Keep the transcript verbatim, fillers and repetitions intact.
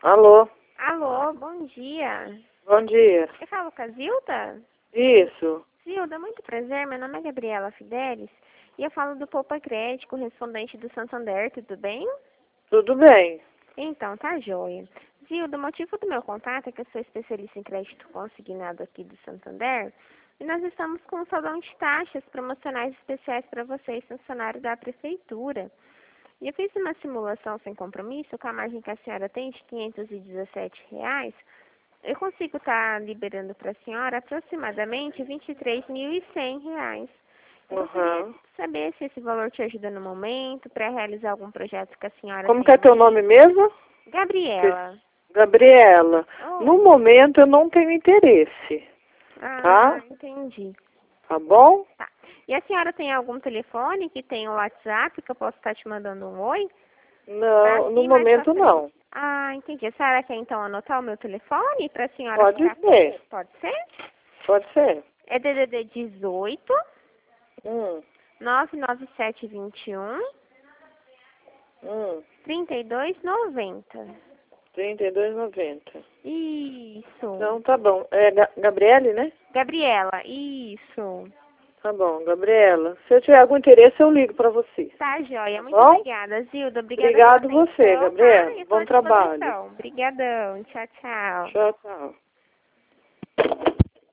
Alô? Alô, bom dia. Bom dia. Eu falo com a Zilda? Isso. Zilda, muito prazer. Meu nome é Gabriela Fidelis e eu falo do Poupa Crédito, correspondente do Santander, tudo bem? Tudo bem. Então, tá joia. Zilda, o motivo do meu contato é que eu sou especialista em crédito consignado aqui do Santander e nós estamos com um salão de taxas promocionais especiais para vocês, funcionários da prefeitura. E eu fiz uma simulação sem compromisso com a margem que a senhora tem de quinhentos e dezessete reais. Eu consigo estar liberando para a senhora aproximadamente vinte e três mil e cem reais. Eu gostaria Uhum. de saber se esse valor te ajuda no momento para realizar algum projeto que a senhora Como que é tenha. teu nome mesmo? Gabriela. Gabriela. Oh. No momento eu não tenho interesse. Ah, Tá? entendi. Tá bom? Tá. E a senhora tem algum telefone que tem o WhatsApp que eu posso estar te mandando um oi? Não, no Assim, mais pra momento frente. não. Ah, entendi. A senhora quer então anotar o meu telefone para a senhora Pode ficar... ser. Pode ser? Pode ser. É D D D dezoito, Hum. nove nove sete dois um, Hum. trinta e dois noventa. trinta e dois e noventa. Isso. Então tá bom. É Ga Gabriele, né? Gabriela, isso. Tá bom, Gabriela. Se eu tiver algum interesse, eu ligo pra você. Tá, joia. Tá Muito bom? obrigada, Zilda. Obrigada Obrigado pela você, atenção, Gabriela. tá? E eu tô Bom à trabalho. disposição. Obrigadão. Tchau, tchau. Tchau, tchau.